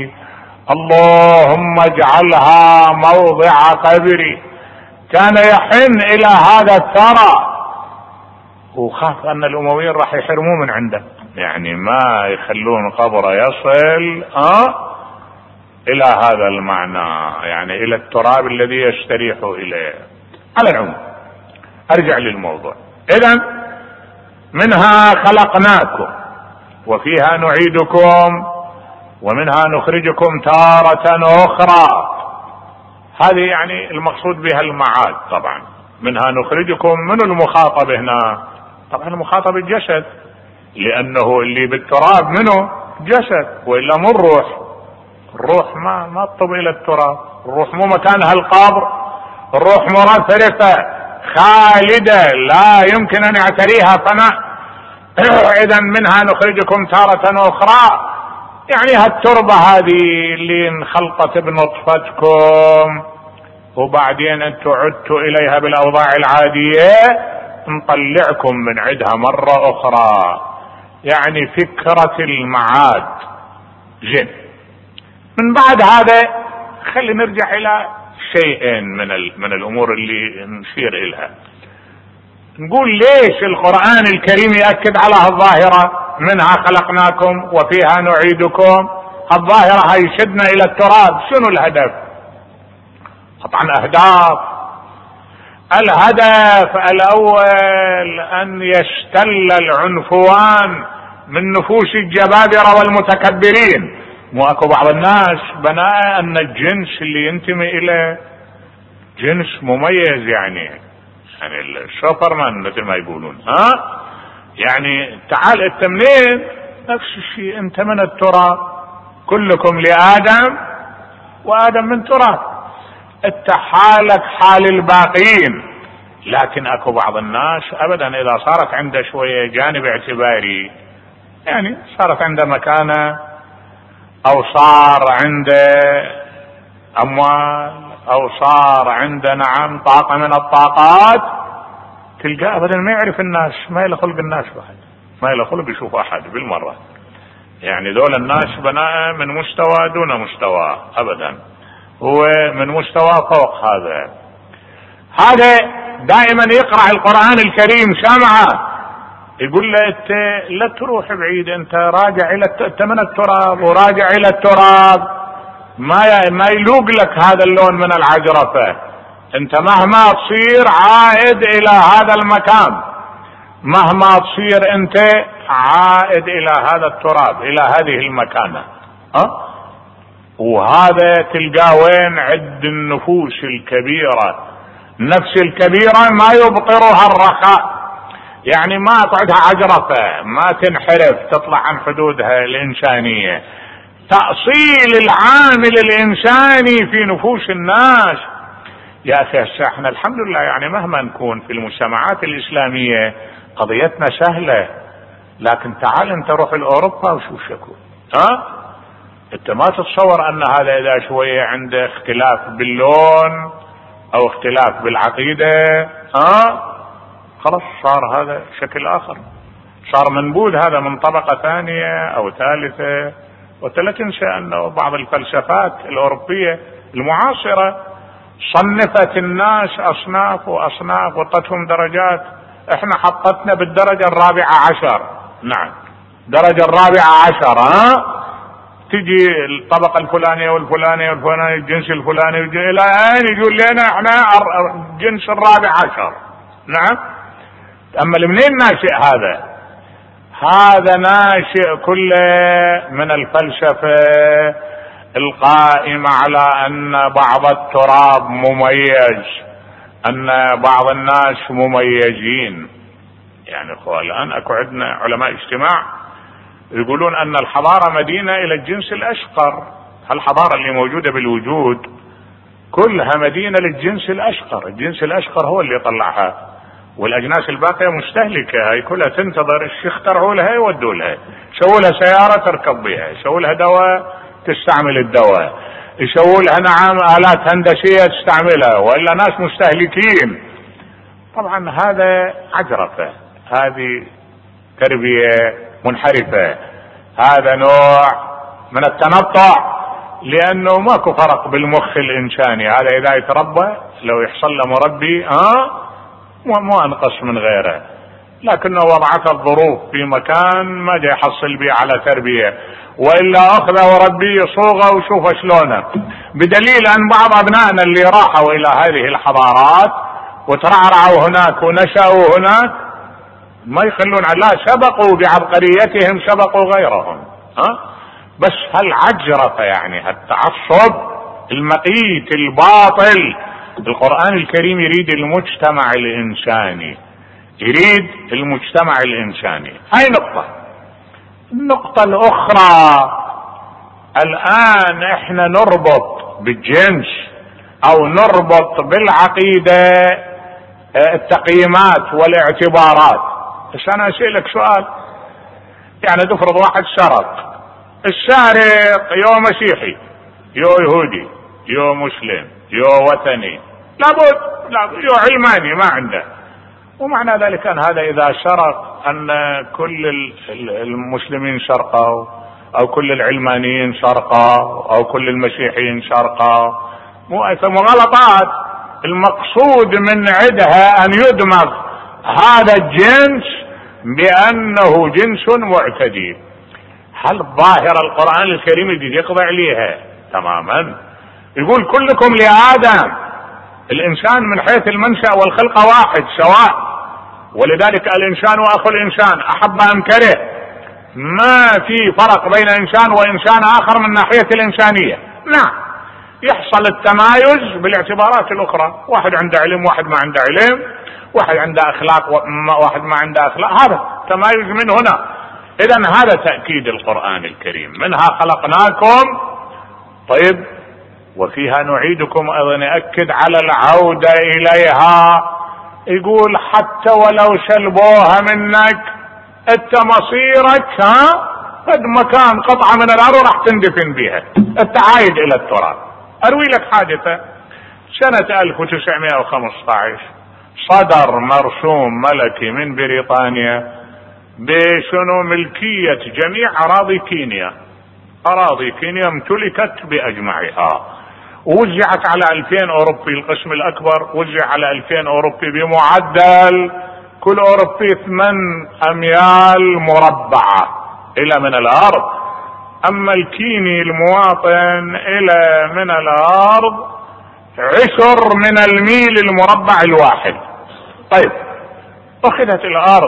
اللهم اجعلها موضع قبري. كان يحن الى هذا الثرى وخاف ان الامويين راح يحرموه من عنده، يعني ما يخلون قبره يصل أه الى هذا المعنى، يعني الى التراب الذي يستريح اليه. على العموم ارجع للموضوع. اذن منها خلقناكم وفيها نعيدكم ومنها نخرجكم تارة اخرى. هذه يعني المقصود بها المعاد. طبعا منها نخرجكم من المخاطب هنا، طبعا المخاطب الجسد، لأنه اللي بالتراب منه جسد، وإلا مو الروح. الروح ما ما تطب إلى التراب، الروح مو مكانها القبر، الروح مرفرفة خالدة لا يمكن أن يعتريها فناء. إذا منها نخرجكم تارة أخرى، يعني هالتربة هذه اللي انخلطت بنطفتكم وبعدين أنتم عدتوا إليها بالأوضاع العادية، نطلعكم من عدها مرة أخرى. يعني فكرة المعاد زين. من بعد هذا خلي نرجع إلى شيئين من من الأمور اللي نشير إليها. نقول ليش القرآن الكريم يأكد على هالظاهرة، منها خلقناكم وفيها نعيدكم؟ الظاهرة هاي يشدنا إلى التراب. شنو الهدف؟ طبعا أهداف. الهدف الأول أن يشتل العنفوان من نفوس الجبابرة والمتكبرين. مو اكو بعض الناس بناء أن الجنس اللي ينتمي إليه جنس مميز، يعني يعني السوبرمان مثل ما يقولون، ها يعني تعال انت منين؟ نفس الشيء، انت من التراب، كلكم لآدم وآدم من تراب، انت حالك حال الباقين. لكن اكو بعض الناس ابدا اذا صارت عنده شوية جانب اعتباري، يعني صارت عنده مكانة او صار عنده اموال او صار عنده نعم طاقة من الطاقات، تلقاه ابدا ما يعرف الناس، ما له خلق الناس بعد، ما له خلق يشوف احد بالمرة. يعني ذول الناس بناء من مستوى دون مستوى ابدا، هو من مستوى فوق هذا. هذا دائما يقرأ القرآن الكريم سامعه يقول له انت لا تروح بعيد، انت راجع الى انت من التراب وراجع الى التراب، ما ما يلوق لك هذا اللون من العجرفة، انت مهما تصير عائد الى هذا المكان، مهما تصير انت عائد الى هذا التراب، الى هذه المكانة. ها وهذا تلقاه وين؟ عند النفوس الكبيرة. النفس الكبيرة ما يبطرها الرخاء، يعني ما تقعدها عجرفة، ما تنحرف تطلع عن حدودها الإنسانية. تأصيل العامل الإنساني في نفوس الناس. يا أخي احنا الحمد لله يعني مهما نكون في المجتمعات الإسلامية قضيتنا سهلة، لكن تعال انت روح لأوروبا وشوف شكو، ها انت ما تتصور ان هذا اذا شوية عنده اختلاف باللون او اختلاف بالعقيدة ها خلاص صار هذا شكل اخر، صار منبوذ هذا من طبقة ثانية او ثالثة. ولا تنسى انه بعض الفلسفات الاوروبية المعاصرة صنفت الناس اصناف واصناف وطتهم درجات، احنا حطتنا بالدرجة الرابعة عشر. نعم درجة الرابعة عشر، ها تجي الطبقة الفلانية والفلانية والفلانية الجنس الفلاني الى ان يقول لنا احنا الجنس الرابع عشر. نعم اما منين ناشئ هذا؟ هذا ناشئ كله من الفلسفة القائمة على ان بعض التراب مميز، ان بعض الناس مميزين. يعني اخوة الان اكو عندنا علماء اجتماع يقولون ان الحضارة مدينة الى الجنس الاشقر، هالحضارة اللي موجودة بالوجود كلها مدينة للجنس الاشقر، الجنس الاشقر هو اللي طلعها، والاجناس الباقية مستهلكة، هاي كلها تنتظر ايش يخترعوا لها يودوا لها، يسووا لها سيارة تركب بها، يسووا لها دواء تستعمل الدواء، يسووا لها نعم آلات هندسية تستعملها، وإلا ناس مستهلكين. طبعا هذا عجرفة، هذه تربية منحرفة، هذا نوع من التنطع، لأنه ماكو فرق بالمخ الإنساني، هذا إذا يتربى لو يحصل له مربي ها مو أنقص من غيره، لكنه وضعت الظروف في مكان ما جاي يحصل به على تربية، وإلا أخذه وربي صوغه وشوف شلونه. بدليل أن بعض أبنائنا اللي راحوا إلى هذه الحضارات وترعرعوا هناك ونشأوا هناك ما يخلون، لا سبقوا بعبقريتهم سبقوا غيرهم، ها بس هالعجرفة يعني هالتعصب المقيت الباطل. القرآن الكريم يريد المجتمع الإنساني، يريد المجتمع الإنساني. هاي نقطة. النقطة الأخرى، الآن احنا نربط بالجنس او نربط بالعقيدة التقييمات والاعتبارات. بس انا اسألك سؤال، يعني تفرض واحد سرق، السارق يو مسيحي يو يهودي يو مسلم يو وثني، لابد لابد يو علماني ما عنده، ومعنى ذلك ان هذا اذا سرق ان كل المسلمين سرقوا او كل العلمانيين سرقوا او كل المسيحيين سرقوا، مو غلطات. المقصود من عدها ان يدمغ هذا الجنس بانه جنس معتدي. هل ظاهر القرآن الكريم يجي يقضي عليها تماما؟ يقول كلكم لآدم، الانسان من حيث المنشأ والخلقة واحد سواء، ولذلك الانسان واخو الانسان احب ام كره، ما في فرق بين انسان وانسان اخر من ناحية الانسانية. نعم يحصل التمايز بالاعتبارات الاخرى، واحد عنده علم واحد ما عنده علم، واحد عنده اخلاق واحد ما عنده اخلاق، هذا تمايز من هنا. اذا هذا تأكيد القرآن الكريم، منها خلقناكم، طيب وفيها نعيدكم، ايضا يأكد على العودة اليها، يقول حتى ولو سلبوها منك انت مصيرك ها قد مكان قطعة من الارض راح تندفن بها، انت عايد الى التراب. اروي لك حادثة، سنة ألف وتسعمائة وخمسة عشر صدر مرسوم ملكي من بريطانيا بشنو ملكية جميع اراضي كينيا. اراضي كينيا امتلكت باجمعها، ووزعت على ألفين اوروبي، القسم الاكبر وزع على ألفين اوروبي بمعدل كل اوروبي ثمان اميال مربعة الى من الارض، اما الكيني المواطن الى من الارض عشر من الميل المربع الواحد. طيب اخذت الارض،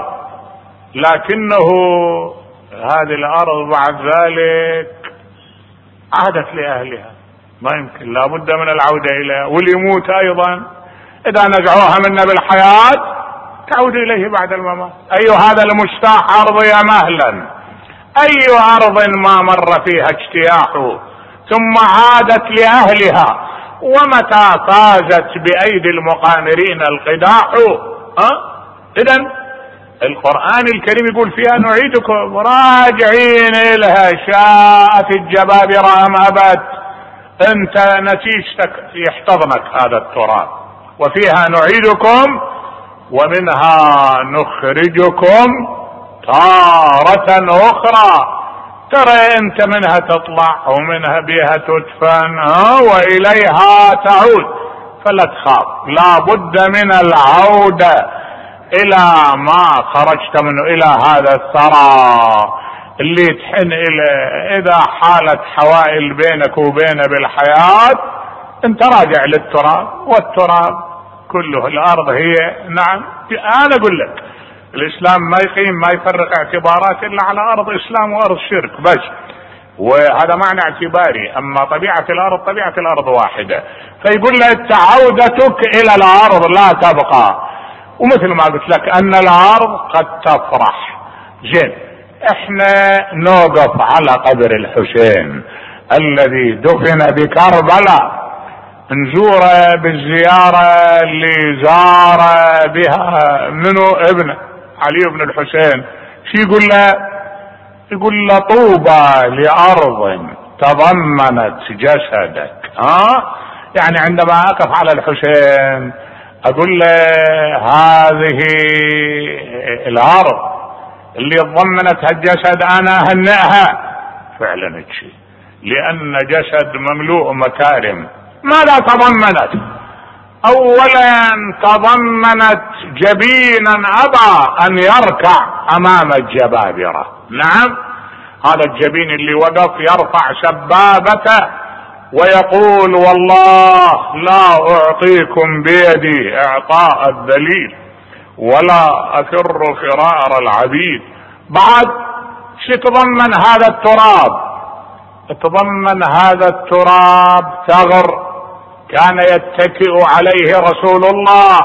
لكنه هذه الارض بعد ذلك عادت لاهلها، ما يمكن، لابد من العودة اليها، واليموت ايضا اذا نزعوها منا بالحياة تعود اليه بعد الممات. اي هذا المجتاح ارضي مهلا، اي ارض ما مر فيها اجتياح ثم عادت لاهلها، ومتى فازت بايدي المقامرين القداح. أه؟ اذا القرآن الكريم يقول فيها نعيدكم راجعين الها، شاءت الجبابرة ام ابت، انت نتيجتك يحتضنك هذا التراب. وفيها نعيدكم ومنها نخرجكم تارة اخرى، ترى انت منها تطلع ومنها بها تدفن واليها تعود، فلا تخاف، لا بد من العودة الى ما خرجت منه، الى هذا الثرى اللي تحن الى، اذا حالت حوائل بينك وبينه بالحياة انت راجع للتراب، والتراب كله الارض هي. نعم انا اقول لك الاسلام ما يقيم ما يفرق اعتبارات الا على ارض اسلام وارض شرك بس، وهذا معنى اعتباري، اما طبيعة الارض طبيعة الارض واحدة. فيقول لك عودتك الى الارض لا تبقى، ومثل ما قلت لك ان الارض قد تفرح. زين احنا نوقف على قبر الحسين الذي دفن بكربلاء، نزوره بالزيارة اللي زار بها منو ابنه علي بن الحسين. شي يقول له؟ يقول له طوبى لأرض تضمنت جسدك. ها يعني عندما اقف على الحسين اقول له هذه الارض اللي ضمنت هالجسد انا اهنئها فعلا تشي، لان جسد مملوء مكارم. ماذا تضمنت؟ اولا تضمنت جبينا ابى ان يركع امام الجبابرة. نعم هذا الجبين اللي وقف يرفع سبابته ويقول والله لا اعطيكم بيدي اعطاء الذليل ولا افر فرار العبيد. بعد شو تضمن هذا التراب؟ تضمن هذا التراب ثغر كان يتكئ عليه رسول الله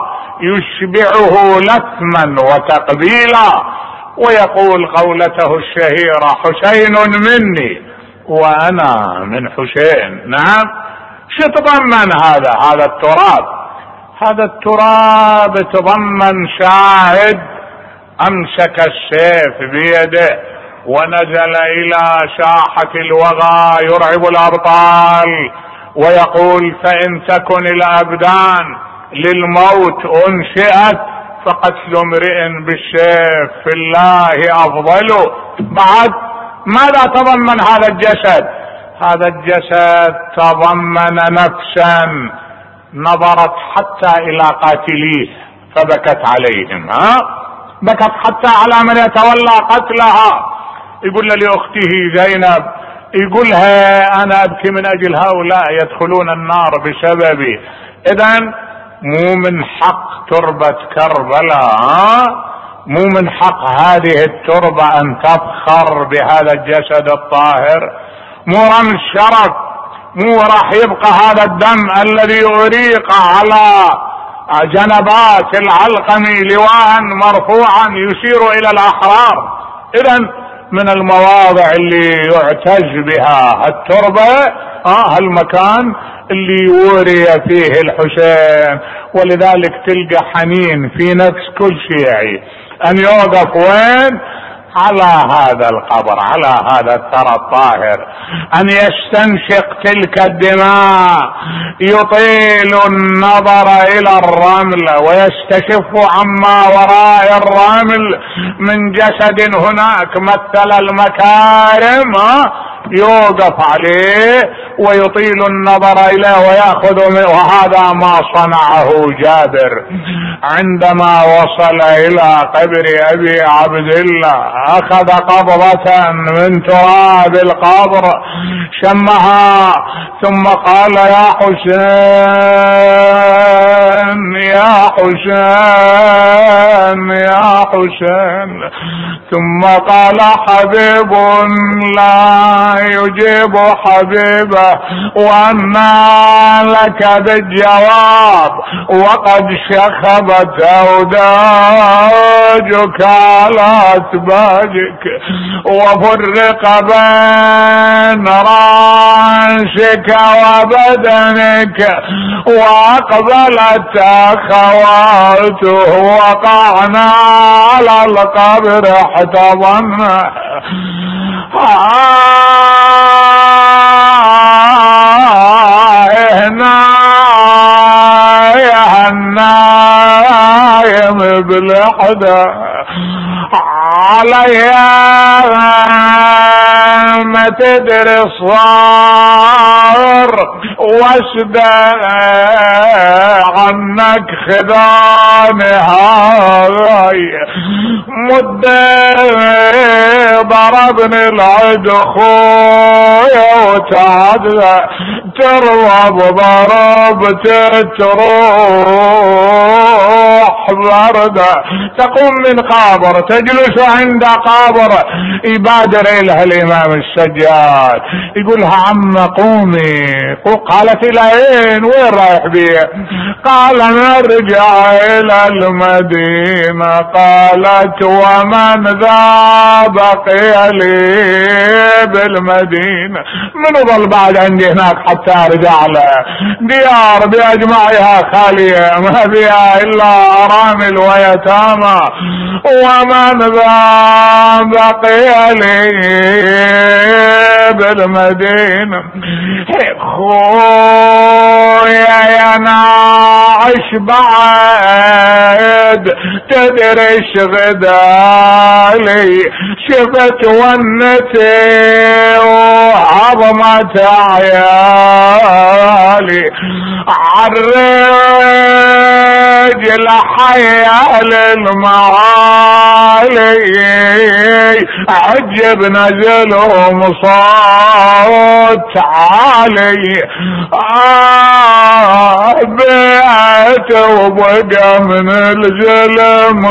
يشبعه لثما وتقبيلا، ويقول قولته الشهيرة: حسين مني وأنا من حسين. نعم، شو تضمن هذا هذا التراب؟ هذا التراب تضمن شاهد أمسك السيف بيده ونزل إلى ساحة الوغى يرعب الأبطال ويقول: فإن تكن الأبدان للموت أنشئت فقتل امرئ بالسيف في الله أفضل. بعد ماذا تضمن هذا الجسد؟ هذا الجسد تضمن نفسا نظرت حتى إلى قاتليه فبكت عليهم، ها بكت حتى على من يتولى قتلها. يقول لأخته زينب، يقولها: أنا أبكي من أجل هؤلاء يدخلون النار بسببي. إذن مو من حق تربة كربلاء، مو من حق هذه التربة أن تفخر بهذا الجسد الطاهر، مو رمز شرف، مو راح يبقى هذا الدم الذي أريق على جنبات العلقم لواء مرفوعا يشير إلى الأحرار. إذن من المواضع اللي يعتز بها التربة آه المكان اللي يوري فيه الحسين، ولذلك تلقى حنين في نفس كل شيعي أن يوقف وين؟ على هذا القبر، على هذا الثرى الطاهر، أن يستنشق تلك الدماء، يطيل النظر إلى الرمل ويستشف عما وراء الرمل من جسد هناك مثل المكارم، يوقف عليه ويطيل النظر إليه ويأخذ منه. وهذا ما صنعه جابر عندما وصل إلى قبر أبي عبد الله، أخذ قبضة من تراب القبر شمها ثم قال: يا حسين يا حسين يا حسين، ثم قال: حبيب لا يجيب حبيبه، وأنى لك بالجواب وقد شخبت أوداجك على أتباجك، وفرق بين رأسك وبدنك، وأقبلت أخواته وقعنا على القبر احتضنا. هنا يا النايم بالحدى عليها ما تدري الصار واسدى عنك خدانها مدة ضربني العد خويا وتعدى تروى بضرب تروح بردة، تقوم من قابر تجلس عند قابر، يبادر إلها الإمام السجاد يقولها: عم قومي. قالت: إلى أين؟ وين رايح بيه؟ قال: نرجع إلى المدينة. قالت: ومن ذا بقي لي بالمدينة؟ من ظل بعد عندي هناك حتى أرجع له؟ ديار بأجمعها خالية ما فيها إلا أرامل ويتامى. ومن ذا بقي لي بالمدينة؟ خويا يا ناعش بعد تدري شغدالي، شفت ونتي وعظمت عيالي، عالرجل حيال المعالي، عجب نزلهم صوت عالي، آه بيت وبقى من الزلم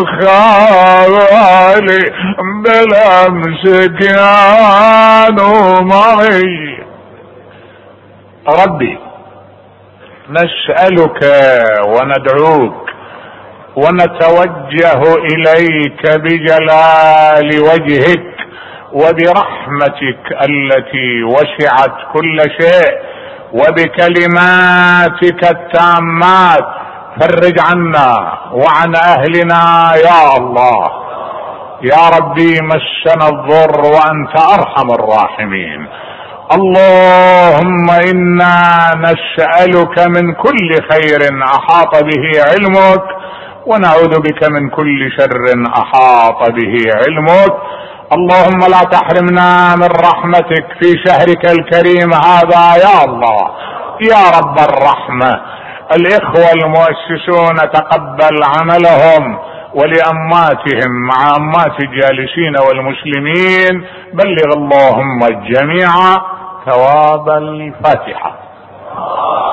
خالي، بالامس كانوا معي. ربي نسألك وندعوك ونتوجه إليك بجلال وجهك وبرحمتك التي وسعت كل شيء وبكلماتك التامات، فرج عنا وعن أهلنا يا الله. يا ربي مسنا الضر وأنت أرحم الراحمين. اللهم إنا نسألك من كل خير أحاط به علمك، ونعوذ بك من كل شر أحاط به علمك. اللهم لا تحرمنا من رحمتك في شهرك الكريم هذا يا الله يا رب الرحمة. الإخوة المؤسسون تقبل عملهم، ولأماتهم مع أمات الجالسين والمسلمين بلغ اللهم الجميع ثواب الفاتحة.